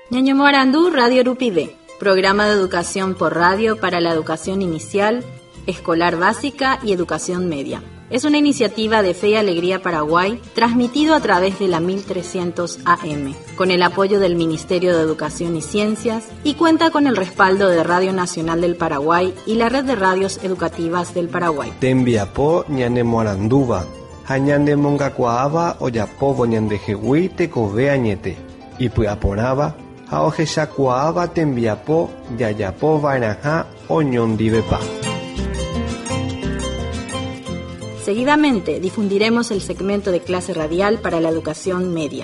Ñaño Morandú, Radio Rupide, programa de educación por radio para la educación inicial, escolar básica y educación media. Es una iniciativa de Fe y Alegría Paraguay, transmitido a través de la 1300 AM, con el apoyo del Ministerio de Educación y Ciencias, y cuenta con el respaldo de Radio Nacional del Paraguay y la Red de Radios Educativas del Paraguay. Tembiapo ñane Moranduba, hañande mongacuaaba oyapobo ñandejehui tekove añete, y puyaporaba, haojeshacuaaba tembiapo yayapo vainaja oñondivepa. Seguidamente difundiremos el segmento de clase radial para la educación media.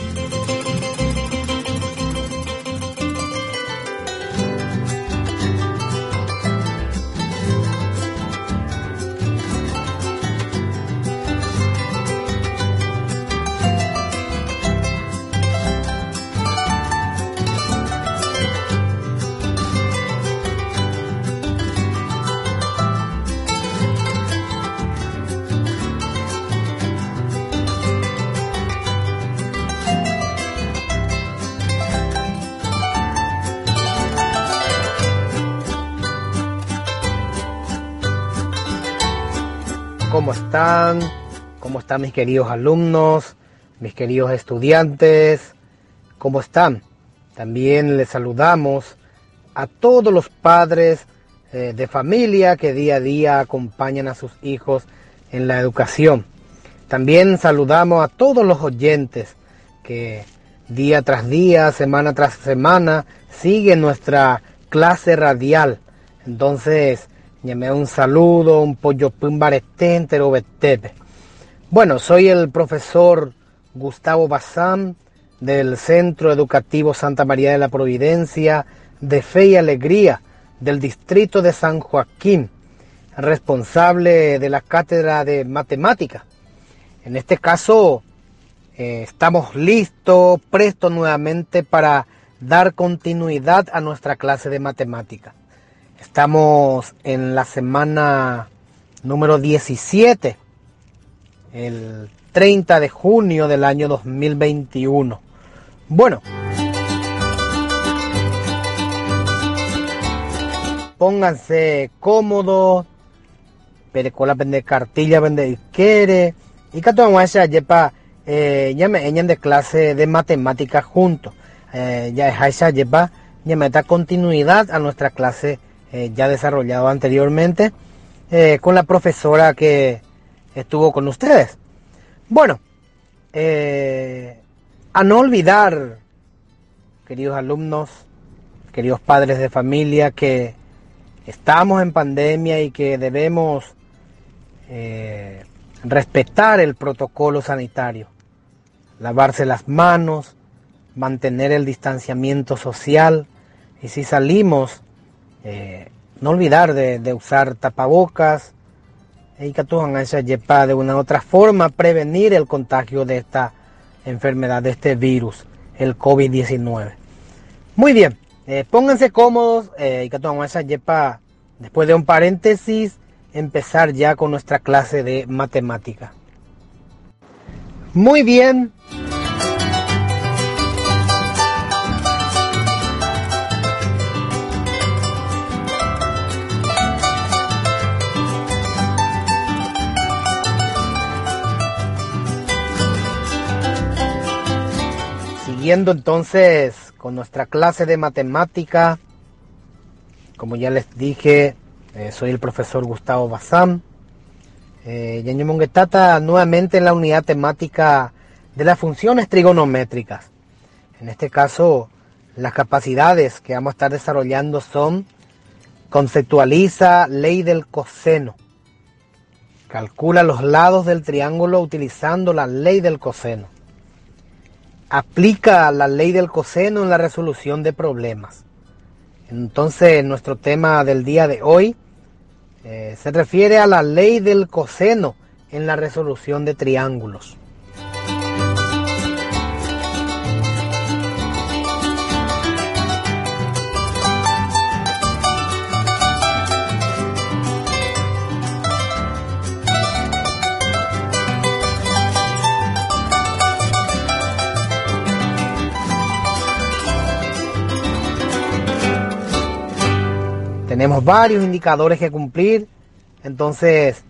¿Cómo están? ¿Cómo están mis queridos alumnos, mis queridos estudiantes? ¿Cómo están? También les saludamos a todos los padres de familia que día a día acompañan a sus hijos en la educación. También saludamos a todos los oyentes que día tras día, semana tras semana, siguen nuestra clase radial. Entonces, llame un saludo, un pollo pumbaretentero betepe. Bueno, soy el profesor Gustavo Bazán del Centro Educativo Santa María de la Providencia de Fe y Alegría del distrito de San Joaquín, responsable de la cátedra de matemática. En este caso, estamos listos, prestos nuevamente para dar continuidad a nuestra clase de matemática. Estamos en la semana número 17, el 30 de junio del año 2021. Bueno, pónganse cómodos, perecola vende cartilla, vende isquere, y que todo eso lleva, ya me enseñan de clase de matemática juntos. Ya es lleva, ya me da continuidad a nuestra clase ya desarrollado anteriormente con la profesora que estuvo con ustedes. Bueno, a no olvidar, queridos alumnos, queridos padres de familia, que estamos en pandemia y que debemos respetar el protocolo sanitario, lavarse las manos, mantener el distanciamiento social, y si salimos, no olvidar de usar tapabocas y que de una u otra forma prevenir el contagio de esta enfermedad, de este virus, el COVID-19. Muy bien, pónganse cómodos y que después de un paréntesis empezar ya con nuestra clase de matemática. Muy bien. Siguiendo entonces con nuestra clase de matemática, como ya les dije, soy el profesor Gustavo Bazán. Yaño Monguetata nuevamente en la unidad temática de las funciones trigonométricas. En este caso, las capacidades que vamos a estar desarrollando son: conceptualiza ley del coseno, calcula los lados del triángulo utilizando la ley del coseno, aplica la ley del coseno en la resolución de problemas. Entonces, nuestro tema del día de hoy se refiere a la ley del coseno en la resolución de triángulos. tenemos varios indicadores que cumplir. Entonces,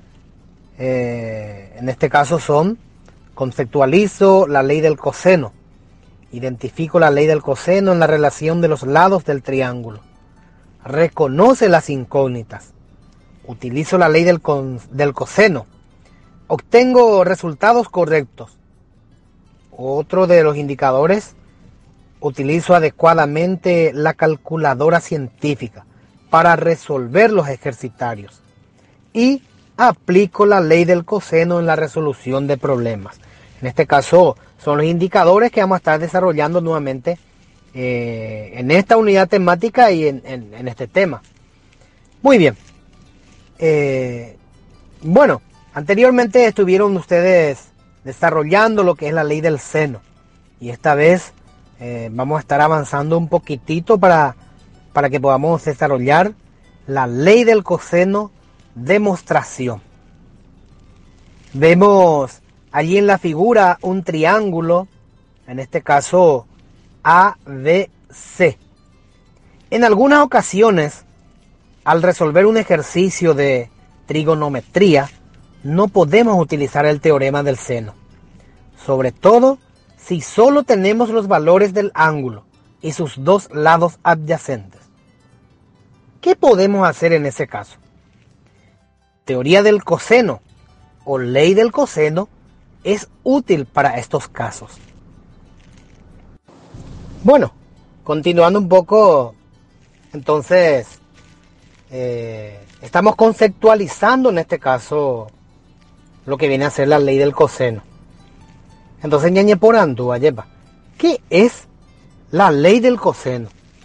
en este caso conceptualizo la ley del coseno. Identifico la ley del coseno en la relación de los lados del triángulo. Reconoce las incógnitas. Utilizo la ley del coseno. Obtengo resultados correctos. Otro de los indicadores, utilizo adecuadamente la calculadora científica para resolver los ejercitarios. Y aplico la ley del coseno en la resolución de problemas. En este caso son los indicadores que vamos a estar desarrollando nuevamente en esta unidad temática y en este tema. Muy bien. Bueno, anteriormente estuvieron ustedes desarrollando lo que es la ley del seno. Y esta vez vamos a estar avanzando un poquitito para que podamos desarrollar la ley del coseno demostración. Vemos allí en la figura un triángulo, en este caso ABC. En algunas ocasiones, al resolver un ejercicio de trigonometría, no podemos utilizar el teorema del seno, sobre todo si solo tenemos los valores del ángulo y sus dos lados adyacentes. ¿Qué podemos hacer en ese caso? Teoría del coseno o ley del coseno es útil para estos casos. Bueno, continuando un poco, entonces estamos conceptualizando en este caso lo que viene a ser la ley del coseno. Entonces, ñañe por andu, ayepa, ¿qué es la ley del coseno?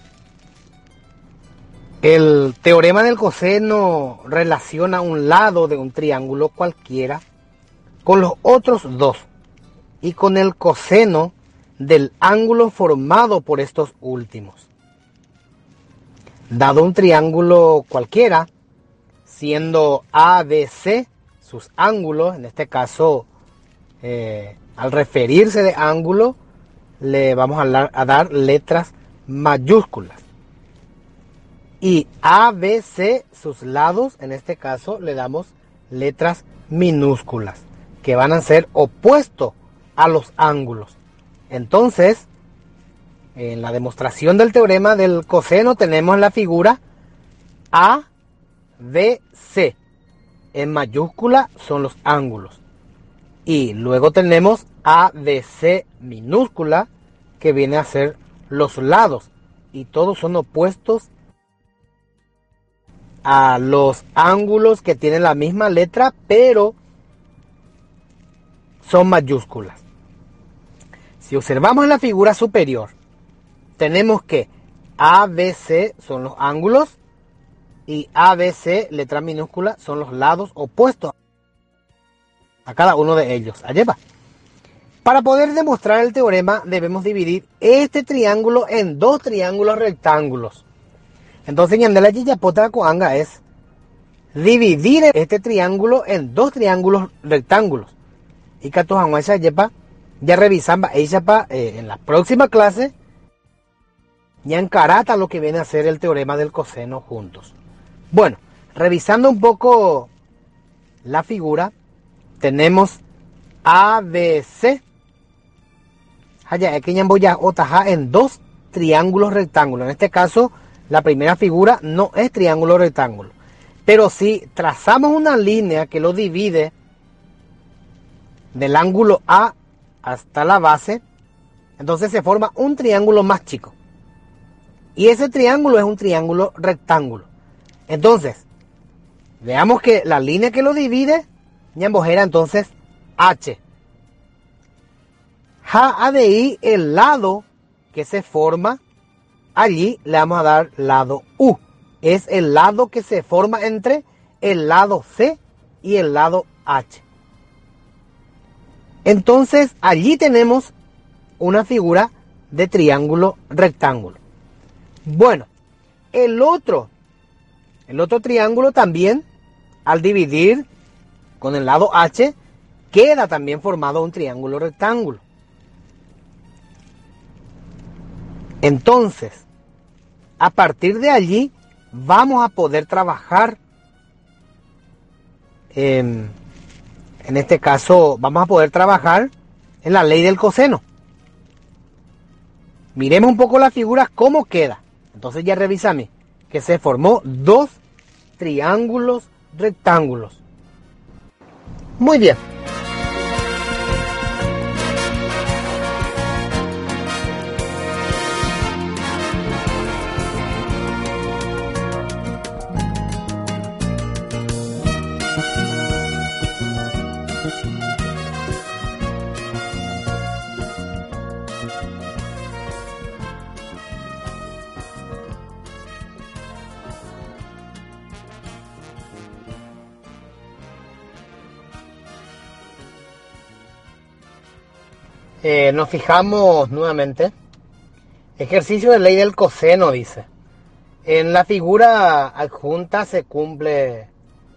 El teorema del coseno relaciona un lado de un triángulo cualquiera con los otros dos y con el coseno del ángulo formado por estos últimos. Dado un triángulo cualquiera, siendo ABC sus ángulos, en este caso, al referirse de ángulo, le vamos a dar letras mayúsculas. Y ABC, sus lados, en este caso, le damos letras minúsculas, que van a ser opuestos a los ángulos. Entonces, en la demostración del teorema del coseno tenemos la figura ABC. En mayúscula son los ángulos. Y luego tenemos ABC minúscula, que viene a ser los lados. Y todos son opuestos a los ángulos que tienen la misma letra, pero son mayúsculas. Si observamos en la figura superior, tenemos que ABC son los ángulos y ABC, letra minúscula, son los lados opuestos a cada uno de ellos. Allá va. Para poder demostrar el teorema debemos dividir este triángulo en dos triángulos rectángulos. Entonces, ñandela yiyapota coanga es dividir este triángulo en dos triángulos rectángulos. Y catojanguacha yepa, ya revisamos en la próxima clase, ya encarata lo que viene a ser el teorema del coseno juntos. Bueno, revisando un poco la figura, tenemos ABC. En dos triángulos rectángulos. En este caso, la primera figura no es triángulo rectángulo. Pero si trazamos una línea que lo divide del ángulo A hasta la base, entonces se forma un triángulo más chico. Y ese triángulo es un triángulo rectángulo. Entonces, veamos que la línea que lo divide, ñambojera entonces H. Ja de I, el lado que se forma, allí le vamos a dar lado U. Es el lado que se forma entre el lado C y el lado H. Entonces, allí tenemos una figura de triángulo rectángulo. Bueno, el otro triángulo también, al dividir con el lado H, queda también formado un triángulo rectángulo. Entonces, a partir de allí, vamos a poder trabajar, en este caso, vamos a poder trabajar en la ley del coseno. Miremos un poco la figura, cómo queda. Entonces ya revisame que se formó dos triángulos rectángulos. Muy bien. Nos fijamos nuevamente. Ejercicio de ley del coseno, dice. En la figura adjunta se cumple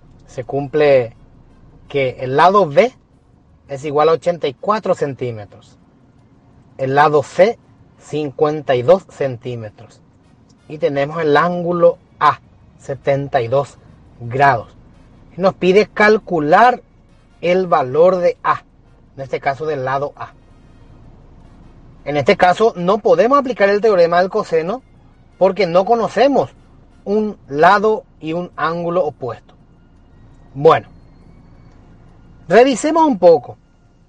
que el lado B es igual a 84 centímetros. El lado C, 52 centímetros. Y tenemos el ángulo A, 72 grados. Y nos pide calcular el valor de A, en este caso del lado A. En este caso no podemos aplicar el teorema del coseno porque no conocemos un lado y un ángulo opuesto. Bueno, revisemos un poco.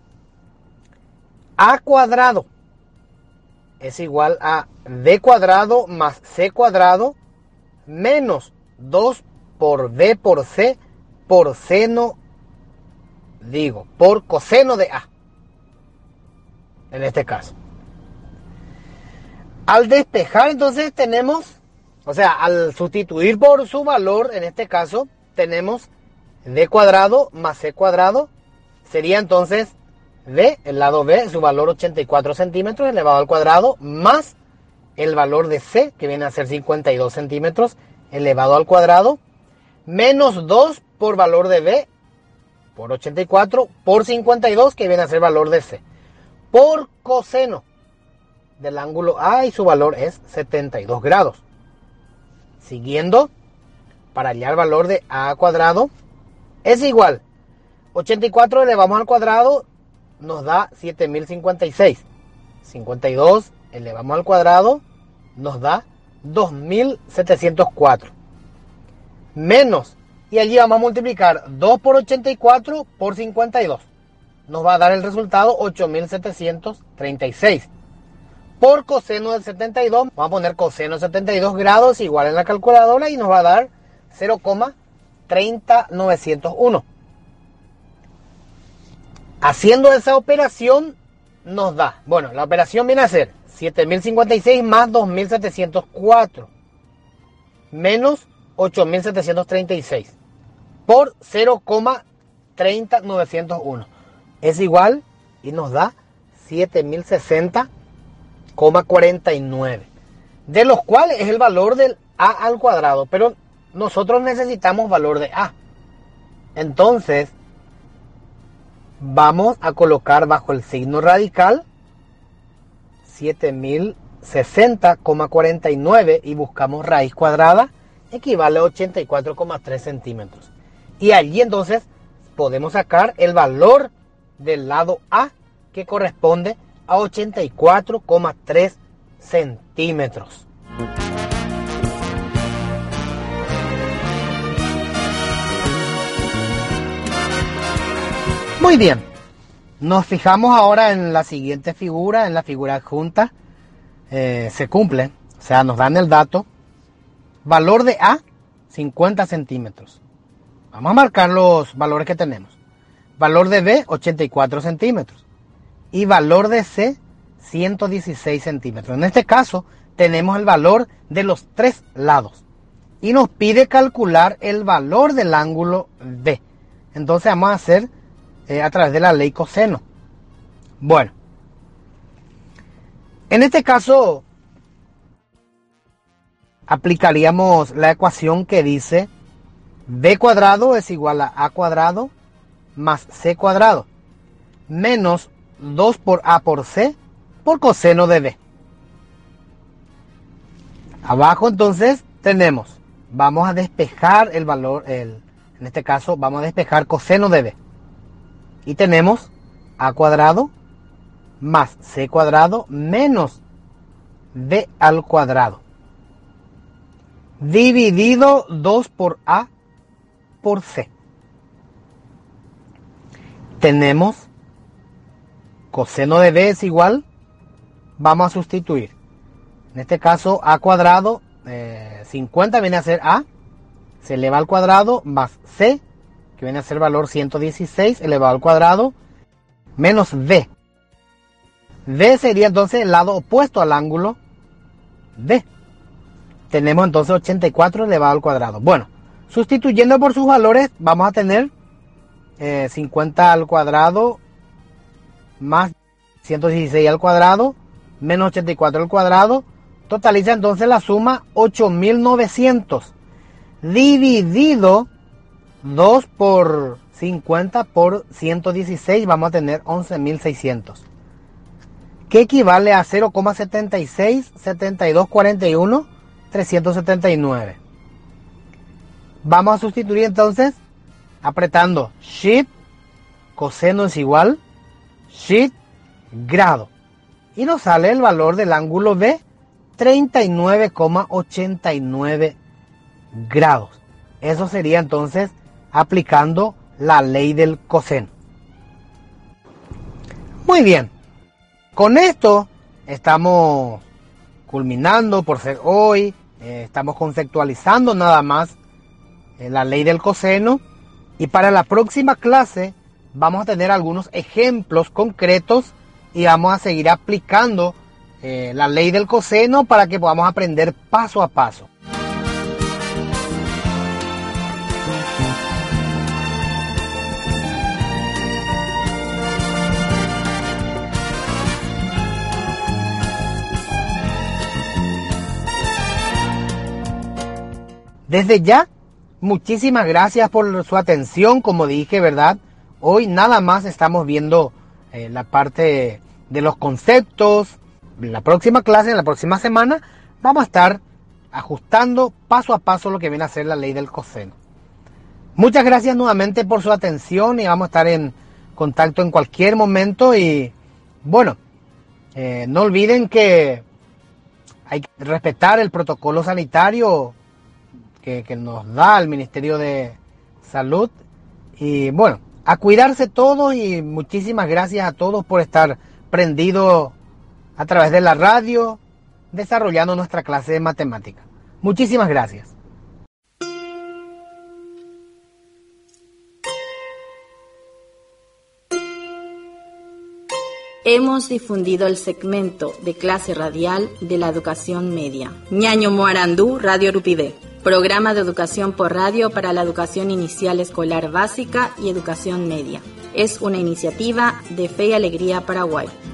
A cuadrado es igual a B cuadrado más C cuadrado menos 2 por B por C por coseno de A. En este caso. Al despejar, entonces tenemos, al sustituir por su valor, en este caso, tenemos D cuadrado más C cuadrado. Sería entonces D, el lado B, su valor 84 centímetros elevado al cuadrado, más el valor de C, que viene a ser 52 centímetros elevado al cuadrado, menos 2 por valor de B, por 84, por 52, que viene a ser valor de C, por coseno del ángulo A, y su valor es 72 grados. Siguiendo, para hallar el valor de A cuadrado, es igual. 84 elevamos al cuadrado, nos da 7056. 52 elevamos al cuadrado, nos da 2704. Menos, y allí vamos a multiplicar 2 por 84 por 52. Nos va a dar el resultado 8736. Por coseno del 72, vamos a poner coseno de 72 grados igual en la calculadora y nos va a dar 0,30901. Haciendo esa operación nos da, la operación viene a ser 7056 más 2704 menos 8736 por 0,30901. Es igual y nos da 7060,49, de los cuales es el valor del A al cuadrado, pero nosotros necesitamos valor de A. Entonces vamos a colocar bajo el signo radical 7060,49 y buscamos raíz cuadrada, equivale a 84,3 centímetros. Y allí entonces podemos sacar el valor del lado A, que corresponde a 84,3 centímetros. Muy bien, nos fijamos ahora en la siguiente figura, en la figura adjunta. Se cumple, nos dan el dato. Valor de A, 50 centímetros. Vamos a marcar los valores que tenemos. Valor de B, 84 centímetros. Y valor de C, 116 centímetros. En este caso, tenemos el valor de los tres lados. Y nos pide calcular el valor del ángulo D. Entonces vamos a hacer a través de la ley coseno. Bueno, en este caso aplicaríamos la ecuación que dice B cuadrado es igual a A cuadrado más C cuadrado menos 2 por A por C por coseno de B. Abajo entonces tenemos vamos a despejar el valor, en este caso vamos a despejar coseno de b. Y tenemos a cuadrado más c cuadrado menos b al cuadrado. Dividido 2 por a por c. Tenemos coseno de b es igual, vamos a sustituir. En este caso a cuadrado, 50 viene a ser a, se eleva al cuadrado, más c, que viene a ser valor 116 elevado al cuadrado, menos b. B sería entonces el lado opuesto al ángulo D. Tenemos entonces 84 elevado al cuadrado. Bueno, sustituyendo por sus valores, vamos a tener 50 al cuadrado más 116 al cuadrado menos 84 al cuadrado. Totaliza entonces la suma 8900 dividido 2 por 50 por 116, vamos a tener 11600, que equivale a 0,76 7241 379. Vamos a sustituir entonces apretando Shift, coseno es igual, Shift, grado. Y nos sale el valor del ángulo B, 39,89 grados. Eso sería entonces aplicando la ley del coseno. Muy bien. Con esto estamos culminando por ser hoy. Estamos conceptualizando nada más la ley del coseno. Y para la próxima clase vamos a tener algunos ejemplos concretos y vamos a seguir aplicando la ley del coseno para que podamos aprender paso a paso. Desde ya, muchísimas gracias por su atención. Como dije, ¿verdad? Hoy nada más estamos viendo la parte de los conceptos. En la próxima clase, en la próxima semana, vamos a estar ajustando paso a paso lo que viene a ser la ley del coseno. Muchas gracias nuevamente por su atención y vamos a estar en contacto en cualquier momento. Y bueno, no olviden que hay que respetar el protocolo sanitario que nos da el Ministerio de Salud. Y bueno, a cuidarse todos y muchísimas gracias a todos por estar prendidos a través de la radio, desarrollando nuestra clase de matemática. Muchísimas gracias. Hemos difundido el segmento de clase radial de la educación media. Ñaño Moarandú, Radio Rupibé. Programa de educación por radio para la educación inicial escolar básica y educación media. Es una iniciativa de Fe y Alegría Paraguay.